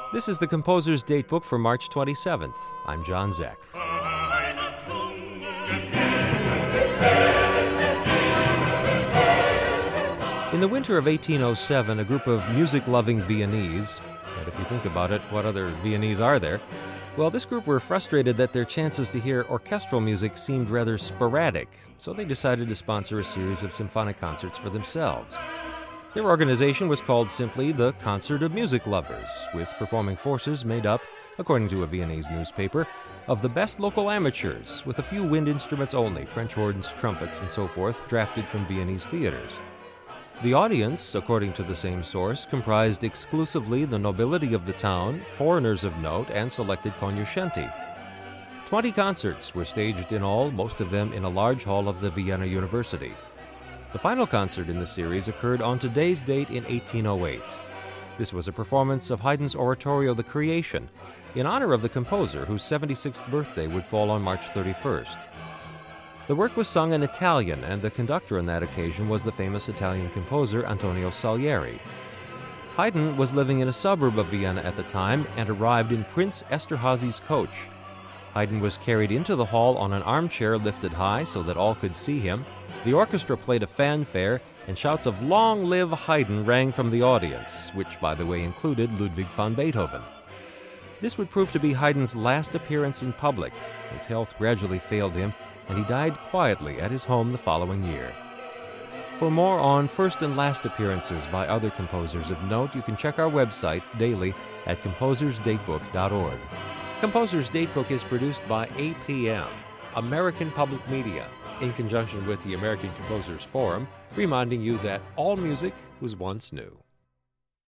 This is the Composer's Datebook for March 27th. I'm John Zeck. In the winter of 1807, a group of music-loving Viennese, and if you think about it, what other Viennese are there? Well, this group were frustrated that their chances to hear orchestral music seemed rather sporadic, so they decided to sponsor a series of symphonic concerts for themselves. Their organization was called simply the Concert of Music Lovers, with performing forces made up, according to a Viennese newspaper, of the best local amateurs, with a few wind instruments only, French horns, trumpets, and so forth, drafted from Viennese theaters. The audience, according to the same source, comprised exclusively the nobility of the town, foreigners of note, and selected cognoscenti. 20 concerts were staged in all, most of them in a large hall of the Vienna University. The final concert in the series occurred on today's date in 1808. This was a performance of Haydn's oratorio The Creation, in honor of the composer whose 76th birthday would fall on March 31st. The work was sung in Italian, and the conductor on that occasion was the famous Italian composer Antonio Salieri. Haydn was living in a suburb of Vienna at the time and arrived in Prince Esterhazy's coach. Haydn was carried into the hall on an armchair lifted high so that all could see him. The orchestra played a fanfare, and shouts of "Long live Haydn" rang from the audience, which, by the way, included Ludwig van Beethoven. This would prove to be Haydn's last appearance in public. His health gradually failed him, and he died quietly at his home the following year. For more on first and last appearances by other composers of note, you can check our website daily at composersdatebook.org. Composer's Datebook is produced by APM, American Public Media, in conjunction with the American Composers Forum, reminding you that all music was once new.